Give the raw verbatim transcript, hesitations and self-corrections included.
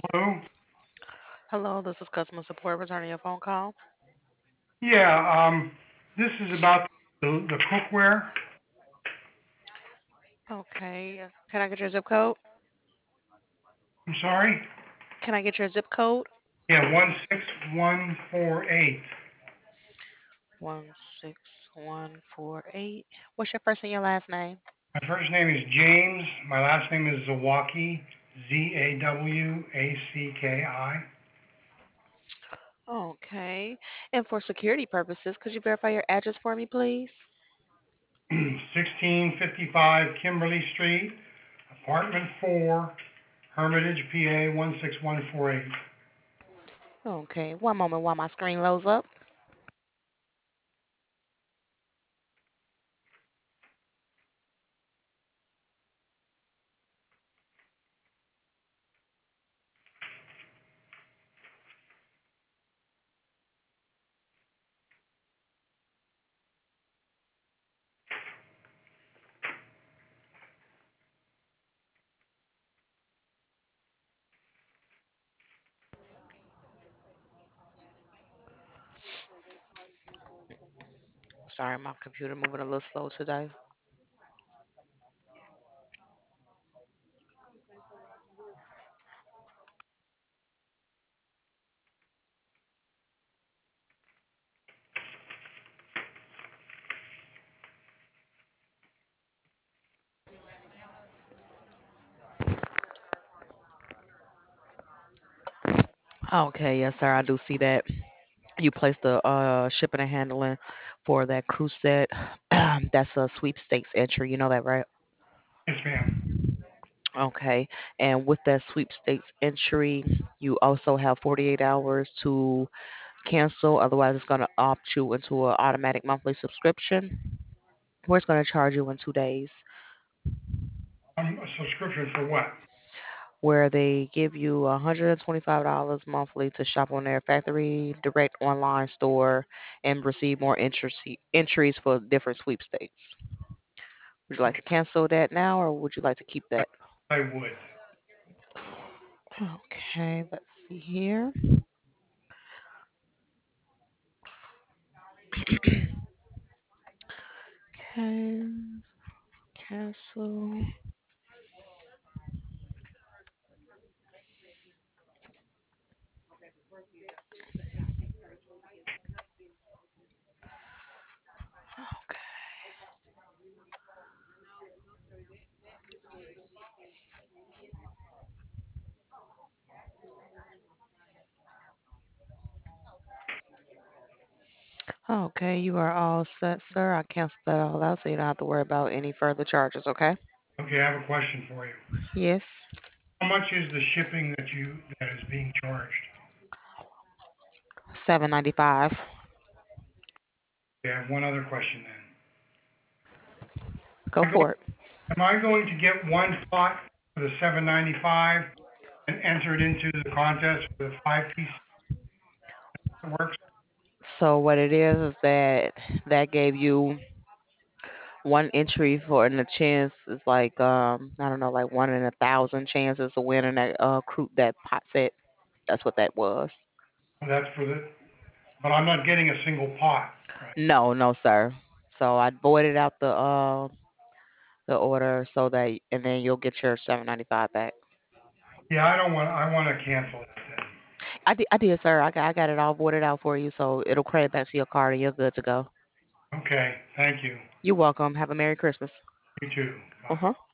Hello? Hello, this is customer support returning your phone call. Yeah, um, this is about the, the cookware. Okay. Can I get your zip code? I'm sorry? Can I get your zip code? Yeah, one six one four eight. One six one four eight. What's your first and your last name? My first name is James. My last name is Zawacki, Z A W A C K I. Okay. And for security purposes, could you verify your address for me, please? sixteen fifty-five Kimberly Street, apartment four, Hermitage, P A one six one four eight. Okay. One moment while my screen loads up. Sorry, my computer moving a little slow today. Okay, yes, sir. I do see that you placed the uh shipping and handling for that cruise set. That's a sweepstakes entry. You know that, right? Yes, ma'am. Okay. And with that sweepstakes entry, you also have forty-eight hours to cancel. Otherwise, it's going to opt you into an automatic monthly subscription where it's going to charge you in two days, Um, a subscription for what? where they give you one hundred twenty-five dollars monthly to shop on their factory direct online store and receive more entry- entries for different sweepstakes. Would you like Okay, to cancel that now or would you like to keep I, that? I would. Okay, let's see here. Okay, cancel. Okay. Okay, you are all set, sir. I canceled that all out so you don't have to worry about any further charges, okay? Okay, I have a question for you. Yes. How much is the shipping that you that is being charged? seven ninety-five. Okay, I have one other question then. Go Am I, go, for it. am I going to get one pot for the seven ninety-five and enter it into the contest for the five piece that works? So what it is is that that gave you one entry for and the chance is like um I don't know like one in a thousand chances to win in that uh crew that pot set. That's what that was. Well, that's for the, but I'm not getting a single pot, right? No, no, sir. So I voided out the uh the order so that and then you'll get your seven ninety five back. Yeah, I don't want, I want to cancel that then. I did, I did, sir. I got, I got it all voided out for you, so it'll credit back to your card and you're good to go. Okay, thank you. You're welcome. Have a Merry Christmas. You too. Uh Bye. huh.